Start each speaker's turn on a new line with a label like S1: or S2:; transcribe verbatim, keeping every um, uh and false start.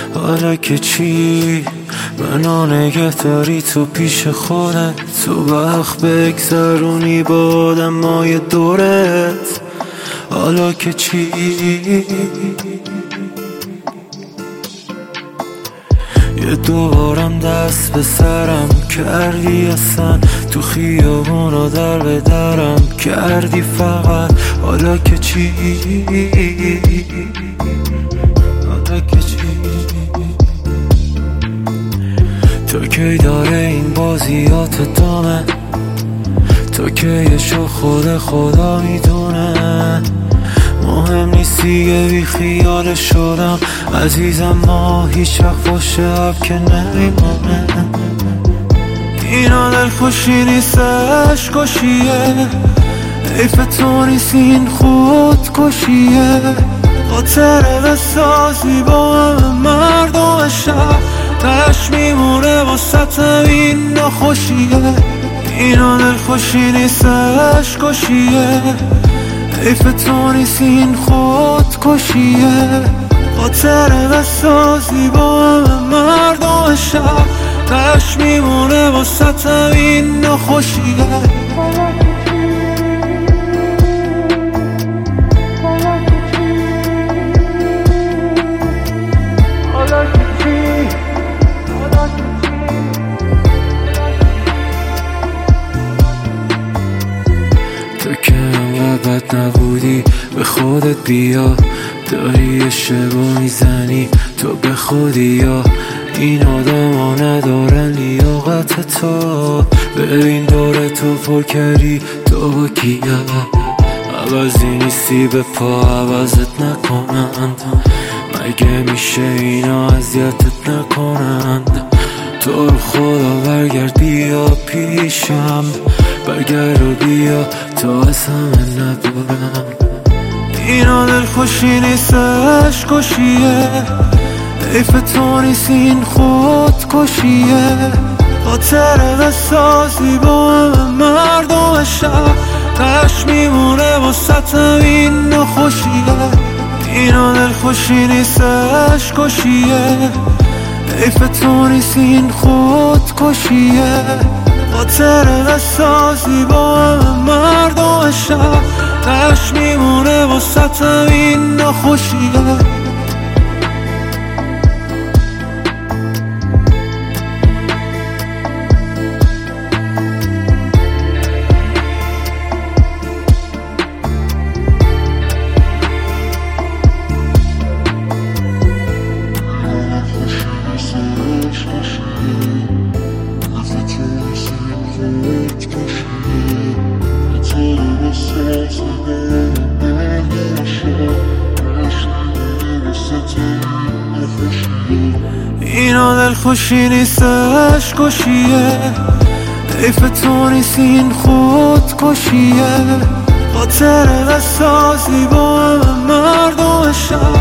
S1: حالا که چی منو نگه داری تو پیش خودت، تو وقت بگذرونی با آدمای دورت. حالا که چی یه دوبارم دست به سرم کردی، اصلا تو خیابون رو در به درم کردی فقط. حالا که چی حالا که چی تا کی داره این بازیات ادامه؟ تا کیشو خود خدا میدونه. مهم نیست دیگه بی خیال شدم عزیزم، ما هیچ وقت باشه اب که نمیمونه. اینا دلخوشی نیستش کشیه، حیف تو نیست این خودکشیه. خاطره بسازی با همه مردم شهر، تش میمونه واسه این ناخوشیه. اینا دلخوشی نیستش کشیه، حیف تو نیست این خودکشیه. خاطره بسازی با همه مردم شهر، تش میمونه واسه این ناخوشیه. تو که انقدر بد نبودی به خودت بیا، داری اشتباه میزنی تو به خودی. یا این آدم ها ندارن لیاقت تو، ببین دور تو پر کردی تو با کیا. عوضی نیستی به پا عوضت نکنند، مگه میشه اینا اذیتت نکنند؟ تو رو خدا برگرد بیا پیشم، برگرد و بیا تا از همه ندارم. اینا دلخوشی نیستش کشیه، حیف تو نیست این خودکشیه. خاطره بسازی با همه مردم شهر، تش میمونه واسه این ناخوشیه. اینا دلخوشی نیستش کشیه، حیف تو نیست این خودکشیه. خاطره بسازی با همه مردم شهر، تش میمونه واسه این ناخوشیه. اینا دلخوشی نیستش کشیه، حیف تو نیست این خودکشیه. خاطره بسازی با همه مردم شهر،